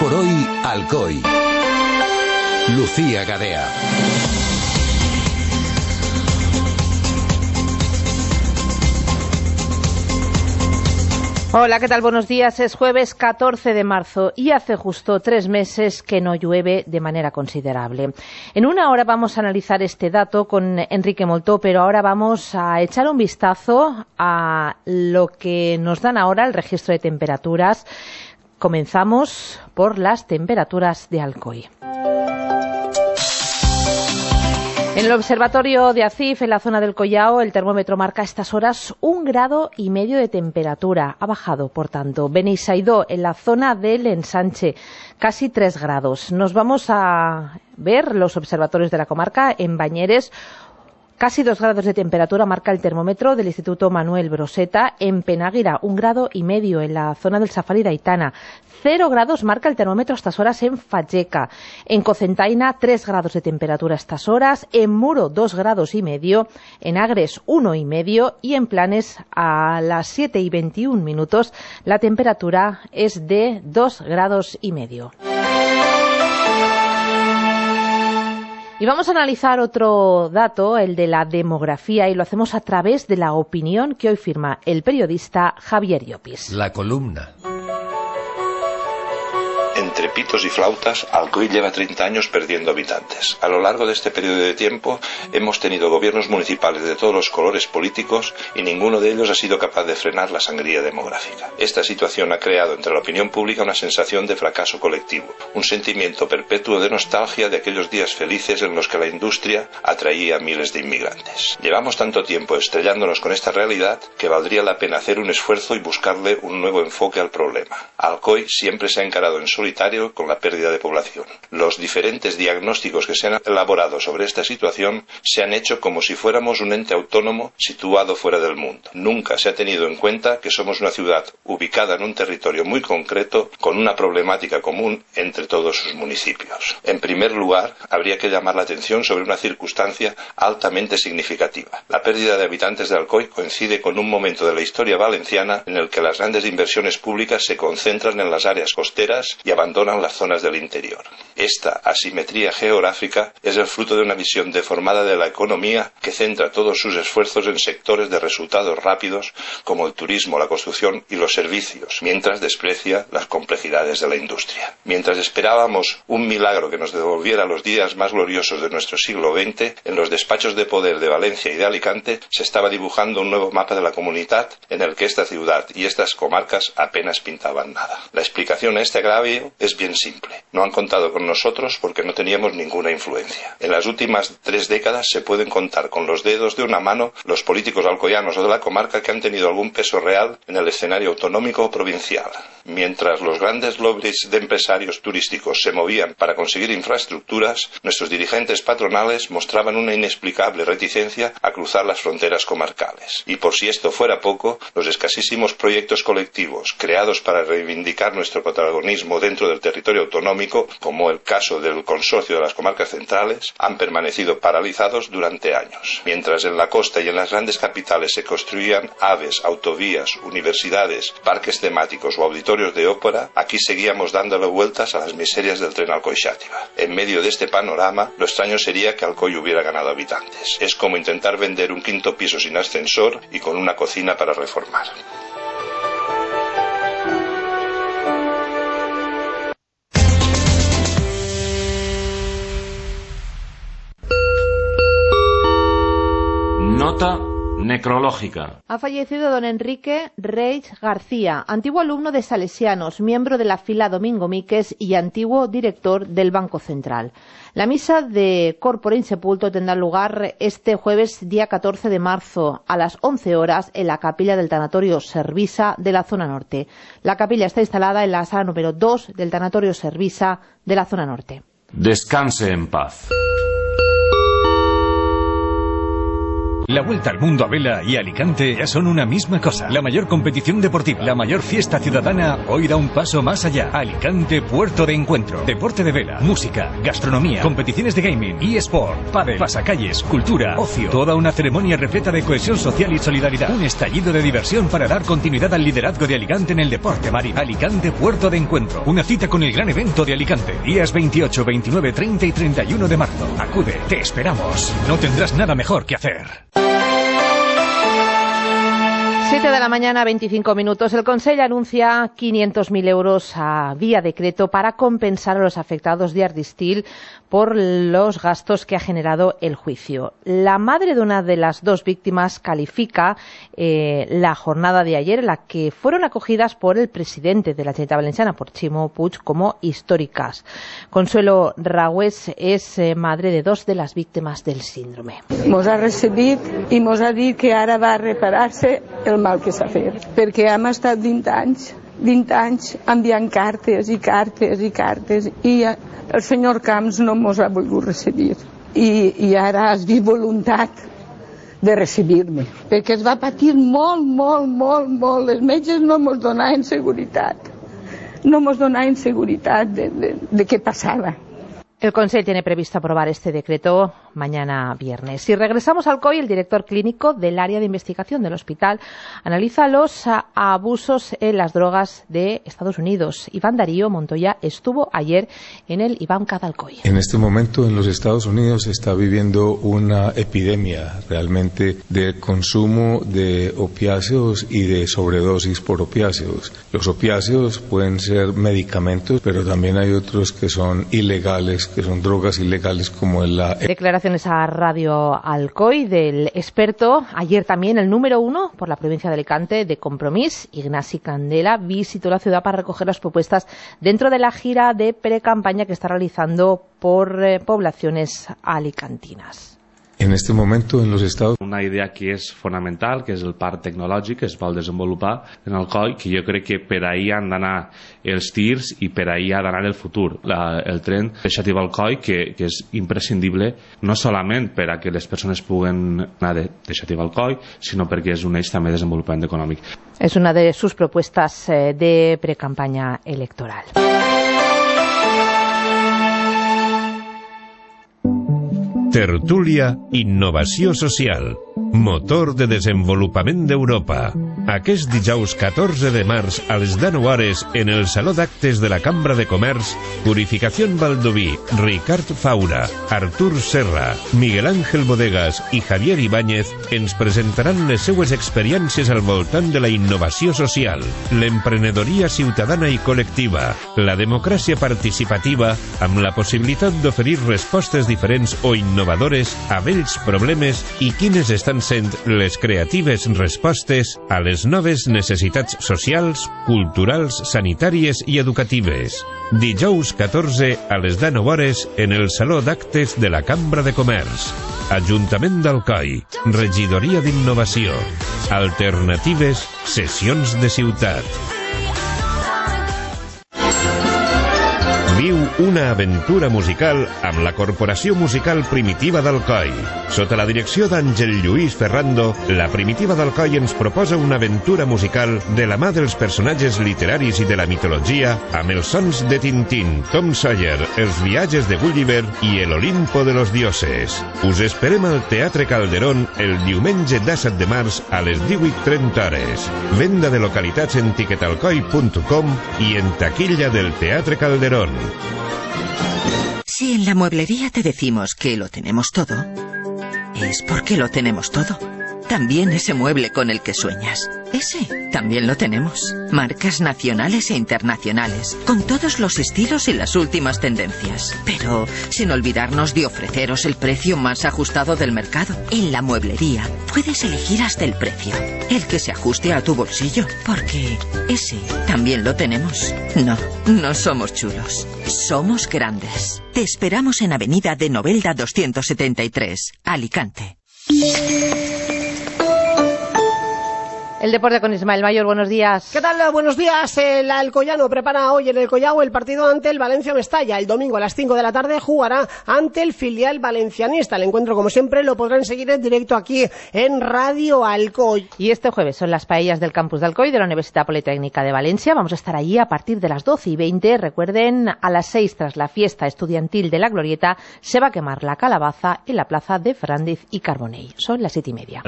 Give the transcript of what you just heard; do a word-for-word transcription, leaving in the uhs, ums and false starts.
por hoy, Alcoy. Lucía Gadea. Hola, ¿qué tal? Buenos días. Es jueves catorce de marzo y hace justo tres meses que no llueve de manera considerable. En una hora vamos a analizar este dato con Enrique Moltó, pero ahora vamos a echar un vistazo a lo que nos dan ahora el registro de temperaturas. Comenzamos por las temperaturas de Alcoy. En el observatorio de Acif, en la zona del Collao, el termómetro marca a estas horas un grado y medio de temperatura. Ha bajado, por tanto. Benisaidó, en la zona del Ensanche, casi tres grados. Nos vamos a ver los observatorios de la comarca en Bañeres. Casi dos grados de temperatura marca el termómetro del Instituto Manuel Broseta. En Penáguira, un grado y medio en la zona del Safari de Aitana. Cero grados marca el termómetro a estas horas en Fageca. En Cocentaina, tres grados de temperatura a estas horas. En Muro, dos grados y medio. En Agres, uno y medio. Y en Planes, a las siete y veintiún minutos, la temperatura es de dos grados y medio. Y vamos a analizar otro dato, el de la demografía, y lo hacemos a través de la opinión que hoy firma el periodista Javier Llopis. La columna. Entre pitos y flautas, Alcoy lleva treinta años perdiendo habitantes. A lo largo de este periodo de tiempo hemos tenido gobiernos municipales de todos los colores políticos y ninguno de ellos ha sido capaz de frenar la sangría demográfica. Esta situación ha creado entre la opinión pública una sensación de fracaso colectivo, un sentimiento perpetuo de nostalgia de aquellos días felices en los que la industria atraía a miles de inmigrantes. Llevamos tanto tiempo estrellándonos con esta realidad que valdría la pena hacer un esfuerzo y buscarle un nuevo enfoque al problema. Alcoy siempre se ha encarado en solitario con la pérdida de población. Los diferentes diagnósticos que se han elaborado sobre esta situación se han hecho como si fuéramos un ente autónomo situado fuera del mundo. Nunca se ha tenido en cuenta que somos una ciudad ubicada en un territorio muy concreto con una problemática común entre todos sus municipios. En primer lugar, habría que llamar la atención sobre una circunstancia altamente significativa. La pérdida de habitantes de Alcoy coincide con un momento de la historia valenciana en el que las grandes inversiones públicas se concentran en las áreas costeras y abandonan las zonas del interior. Esta asimetría geográfica es el fruto de una visión deformada de la economía que centra todos sus esfuerzos en sectores de resultados rápidos como el turismo, la construcción y los servicios, mientras desprecia las complejidades de la industria. Mientras esperábamos un milagro que nos devolviera los días más gloriosos de nuestro siglo veinte, en los despachos de poder de Valencia y de Alicante se estaba dibujando un nuevo mapa de la comunidad en el que esta ciudad y estas comarcas apenas pintaban nada. La explicación a este agravio es bien simple. No han contado con nosotros porque no teníamos ninguna influencia. En las últimas tres décadas se pueden contar con los dedos de una mano los políticos alcoyanos o de la comarca que han tenido algún peso real en el escenario autonómico o provincial. Mientras los grandes lobbies de empresarios turísticos se movían para conseguir infraestructuras, nuestros dirigentes patronales mostraban una inexplicable reticencia a cruzar las fronteras comarcales. Y por si esto fuera poco, los escasísimos proyectos colectivos creados para reivindicar nuestro protagonismo dentro del territorio autonómico, como el caso del Consorcio de las Comarcas Centrales, han permanecido paralizados durante años. Mientras en la costa y en las grandes capitales se construían AVEs, autovías, universidades, parques temáticos o auditorios de ópera, aquí seguíamos dándole vueltas a las miserias del tren Alcoy-Xàtiva. En medio de este panorama, lo extraño sería que Alcoy hubiera ganado habitantes. Es como intentar vender un quinto piso sin ascensor y con una cocina para reformar. Nota necrológica. Ha fallecido don Enrique Reig García, antiguo alumno de Salesianos, miembro de la fila Domingo Míquez y antiguo director del Banco Central. La misa de Corpore Insepulto tendrá lugar este jueves día catorce de marzo a las once horas en la capilla del tanatorio Servisa de la zona norte. La capilla está instalada en la sala número dos del tanatorio Servisa de la zona norte. Descanse en paz. La Vuelta al Mundo a Vela y Alicante ya son una misma cosa. La mayor competición deportiva, la mayor fiesta ciudadana, hoy da un paso más allá. Alicante, puerto de encuentro. Deporte de vela, música, gastronomía, competiciones de gaming, eSport, pádel, pasacalles, cultura, ocio. Toda una ceremonia repleta de cohesión social y solidaridad. Un estallido de diversión para dar continuidad al liderazgo de Alicante en el deporte marítimo. Alicante, puerto de encuentro. Una cita con el gran evento de Alicante. Días veintiocho, veintinueve, treinta y treinta y uno de marzo. Acude, te esperamos. No tendrás nada mejor que hacer. siete de la mañana, veinticinco minutos. El Consell anuncia quinientos mil euros a vía decreto para compensar a los afectados de Ardistil por los gastos que ha generado el juicio. La madre de una de las dos víctimas califica eh, la jornada de ayer, en la que fueron acogidas por el presidente de la Generalitat Valenciana, por Ximo Puig, como históricas. Consuelo Ragües és eh, madre de dos de les víctimes del síndrome. Mos ha recibit i mos ha dit que ara va reparar-se el mal que s'ha fet, perquè hem estat vint anys, vint anys enviant cartes i cartes i cartes i el senyor Camps no mos ha volgut recibir i, i ara has vist voluntat de recibir-me, perquè es va patir molt, molt, molt, molt. Els metges no mos donaven seguretat, no mos donaven seguretat de, de, de què passava. El Consell tiene previsto aprobar este decreto mañana viernes. Si regresamos al C O I, el director clínico del área de investigación del hospital analiza los abusos en las drogas de Estados Unidos. Iván Darío Montoya estuvo ayer en el Iván K del C O I. En este momento en los Estados Unidos se está viviendo una epidemia realmente de consumo de opiáceos y de sobredosis por opiáceos. Los opiáceos pueden ser medicamentos, pero también hay otros que son ilegales, que son drogas ilegales como la... Declaraciones a Radio Alcoy del experto. Ayer también el número uno por la provincia de Alicante de Compromís, Ignasi Candela, visitó la ciudad para recoger las propuestas dentro de la gira de pre-campaña que está realizando por eh, poblaciones alicantinas. En este momento en los Estados Una idea que és fonamental, que és el parc tecnològic que es vol desenvolupar en el C O I, que jo crec que per ahí han d'anar els tirs i per ahí ha d'anar el futur. La, el tren deixatiu al C O I, que, que és imprescindible no solament per a que les persones puguen anar de deixatiu al C O I, sinó perquè és un eix també de desenvolupament econòmic. Es una de sus propuestas eh, de pre-campaña electoral. Tertúlia Innovació Social, motor de desenvolupament d'Europa. Aquest dijous catorze de març a les deu hores en el Saló d'Actes de la Cambra de Comerç, Purificación Baldoví, Ricard Faura, Artur Serra, Miguel Ángel Bodegas i Javier Ibáñez ens presentaran les seues experiències al voltant de la innovació social, l'emprenedoria ciutadana i col·lectiva, la democràcia participativa amb la possibilitat d'oferir respostes diferents o innovadores a vells problemes i quines estan sent les creatives respostes a les noves necessitats socials, culturals, sanitàries i educatives. Dijous catorze a les deu hores en el Saló d'Actes de la Cambra de Comerç. Ajuntament d'Alcoi, Regidoria d'Innovació. Alternatives, sessions de ciutat. Viu una aventura musical amb la Corporació Musical Primitiva d'Alcoi. Sota la direcció d'Àngel Lluís Ferrando, la Primitiva d'Alcoi ens proposa una aventura musical de la mà dels personatges literaris i de la mitologia amb els sons de Tintín, Tom Sawyer, els viatges de Gulliver i el Olimpo de los dioses. Us esperem al Teatre Calderón el diumenge disset de març a les divuit trenta hores. Venda de localitats en tiquetalcoi punt com i en taquilla del Teatre Calderón. Si en la mueblería te decimos que lo tenemos todo, es porque lo tenemos todo. También ese mueble con el que sueñas. Ese también lo tenemos. Marcas nacionales e internacionales, con todos los estilos y las últimas tendencias. Pero sin olvidarnos de ofreceros el precio más ajustado del mercado. En la mueblería puedes elegir hasta el precio, el que se ajuste a tu bolsillo, porque ese también lo tenemos. No, no somos chulos, somos grandes. Te esperamos en Avenida de Novelda doscientos setenta y tres, Alicante. El deporte con Ismael Mayor, buenos días. ¿Qué tal? Buenos días. El Alcoyano prepara hoy en el Collao el partido ante el Valencia Mestalla. El domingo a las cinco de la tarde jugará ante el filial valencianista. El encuentro, como siempre, lo podrán seguir en directo aquí en Radio Alcoy. Y este jueves son las paellas del campus de Alcoy de la Universidad Politécnica de Valencia. Vamos a estar allí a partir de las doce y veinte. Recuerden, a las seis, tras la fiesta estudiantil de la Glorieta, se va a quemar la calabaza en la plaza de Fernández y Carbonell. Son las siete y media.